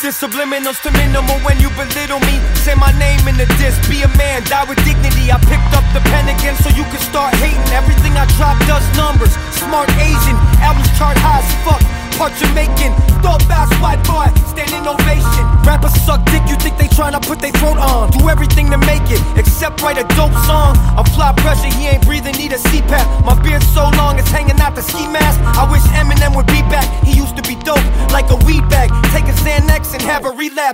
Subliminals to minimal when you belittle me. Say my name in the disc, be a man, die with dignity. I picked up the pen again so you can start hating. Everything I drop does numbers. Smart Asian, albums chart high as fuck. Part Jamaican, thought fast, white boy, standing ovation. Rappers suck dick, you think they tryna put their throat on. Do everything to make it, except write a dope song. Apply pressure, he ain't breathing, need a CPAP. My beard so long, it's hanging out the ski mask. I wish Eminem would be back, he used to be dope, like a weed bag. Take a Xanax and have a relapse.